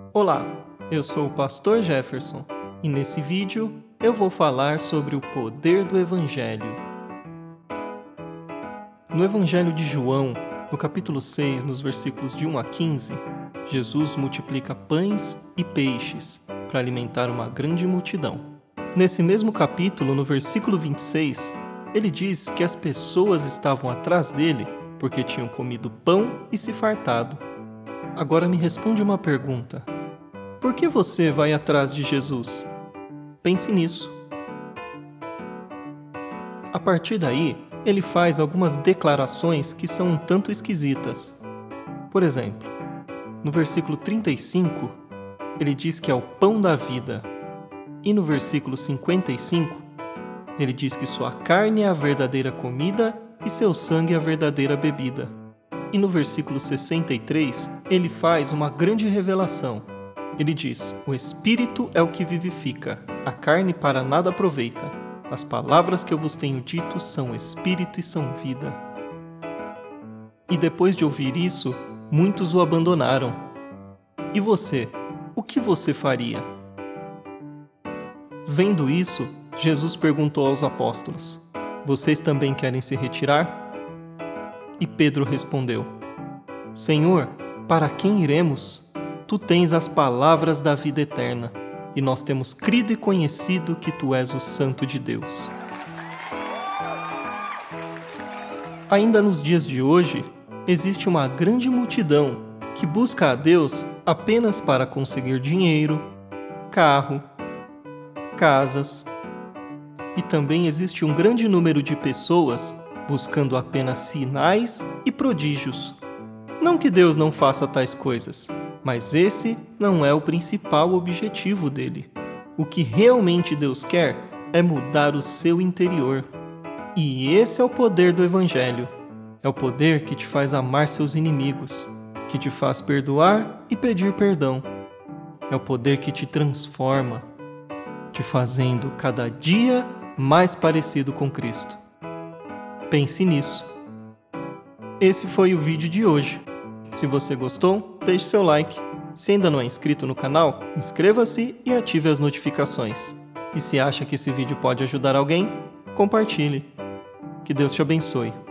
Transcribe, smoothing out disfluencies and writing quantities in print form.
Olá, eu sou o Pastor Jefferson e nesse vídeo eu vou falar sobre o poder do Evangelho. No Evangelho de João, no capítulo 6, nos versículos de 1 a 15, Jesus multiplica pães e peixes para alimentar uma grande multidão. Nesse mesmo capítulo, no versículo 26, ele diz que as pessoas estavam atrás dele porque tinham comido pão e se fartado. Agora me responde uma pergunta. Por que você vai atrás de Jesus? Pense nisso. A partir daí, ele faz algumas declarações que são um tanto esquisitas. Por exemplo, no versículo 35, ele diz que é o pão da vida. E no versículo 55, ele diz que sua carne é a verdadeira comida e seu sangue é a verdadeira bebida. E no versículo 63, ele faz uma grande revelação. Ele diz: o Espírito é o que vivifica, a carne para nada aproveita. As palavras que eu vos tenho dito são Espírito e são vida. E depois de ouvir isso, muitos o abandonaram. E você? O que você faria? Vendo isso, Jesus perguntou aos apóstolos: vocês também querem se retirar? E Pedro respondeu: Senhor, para quem iremos? Tu tens as palavras da vida eterna, e nós temos crido e conhecido que Tu és o Santo de Deus. Ainda nos dias de hoje, existe uma grande multidão que busca a Deus apenas para conseguir dinheiro, carro, casas. E também existe um grande número de pessoas buscando apenas sinais e prodígios. Não que Deus não faça tais coisas, mas esse não é o principal objetivo dele. O que realmente Deus quer é mudar o seu interior. E esse é o poder do Evangelho. É o poder que te faz amar seus inimigos, que te faz perdoar e pedir perdão. É o poder que te transforma, te fazendo cada dia mais parecido com Cristo. Pense nisso. Esse foi o vídeo de hoje. Se você gostou, deixe seu like. Se ainda não é inscrito no canal, inscreva-se e ative as notificações. E se acha que esse vídeo pode ajudar alguém, compartilhe. Que Deus te abençoe.